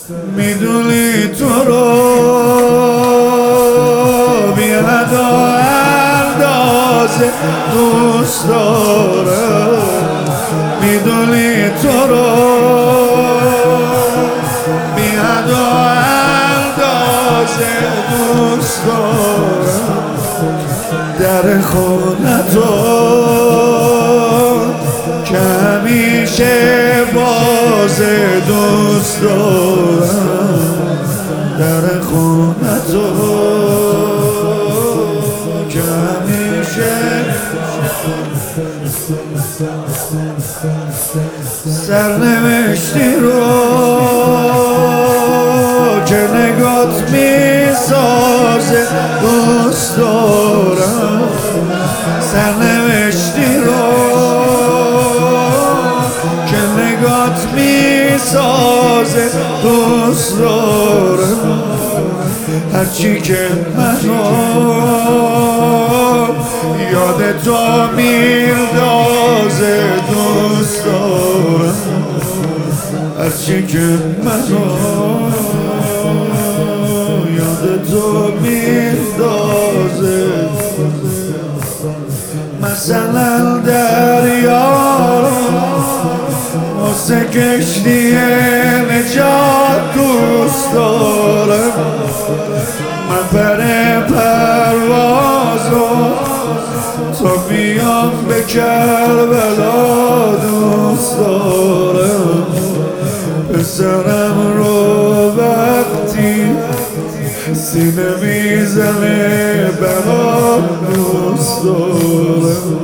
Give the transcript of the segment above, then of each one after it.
میدونی تو رو بیاد و اندازه دوست دارم، میدونی تو رو بیاد و اندازه دوست دارم. در خونتو که همیشه باز دوست دارم، در خونتو که همیشه سرنوشتی رو که نگات میسازه دوست دارم، سرنوشتی رو که نگات میسازه دوست دارم. هرچی که منو یاد تو میندازه دوست دارم، هرچی که منو یاد تو میندازه. مثلا دریا رو واسه کشتی نجات دوست دارم، من پر پروازو تا بیام به کربلا دوست دارم. پسرم رو وقتی سینه میزنه برام دوست دارم،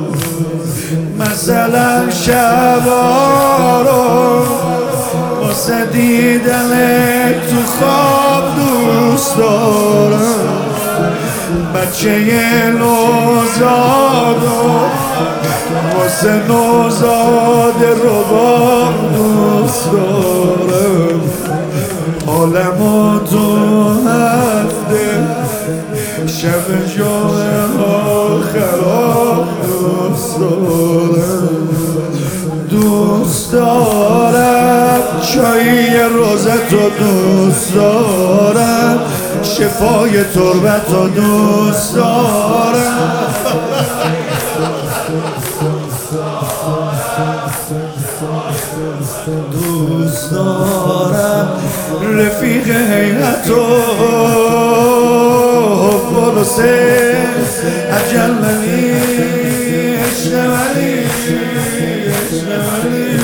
مثلا شبا رو واسه دیدن تو خواب دوست دارم، بچه نوزادو واسه نوزاد رباب دوست دارم. حالمو تو هفته شب جمعه خراب دوست دارم، دوست دارم چای روزتو دوست دارم، شفای تربتو دوست دارم، دوست دارم رفیق حیرتو برسه اجل منی عشق منی عشق منی.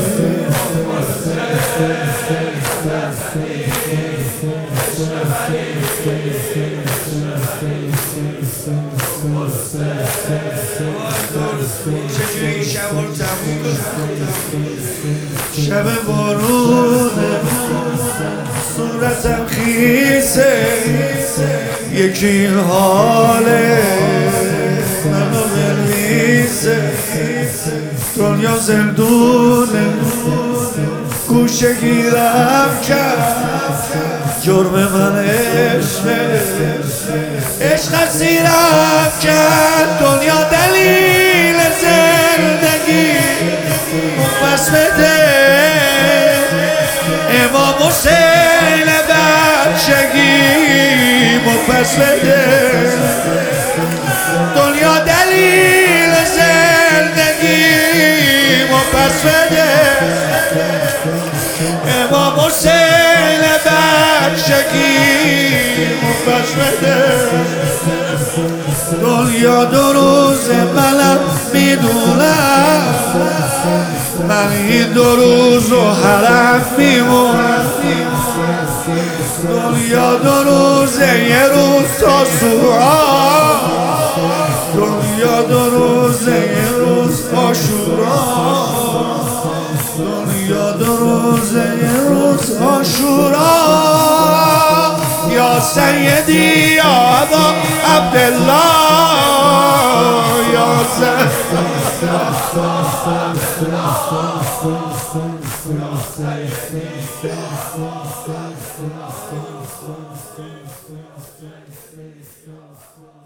شب بارونه صورتم خیسه، یکی حاله منو بنویسه، دنیا زندونه گوشه گیرم کرد، جرم من عشقه عشق سیرم کرد، دنیا دلیل زندگی پس بده، امام حسین بچگی پس بده، دنیا دلیل زندگی پس بده، امام حسین بچگی پس بده. دنیا دو روز منم میدونم، من این دو روز و حرم میمونم، دنیا دو روزه یه روز تا سورا، دنیا دو روزه یه روز آشورا، دنیا دو روزه یه روز آشورا. یا سیدی یا ابا عبدالله یا سیدی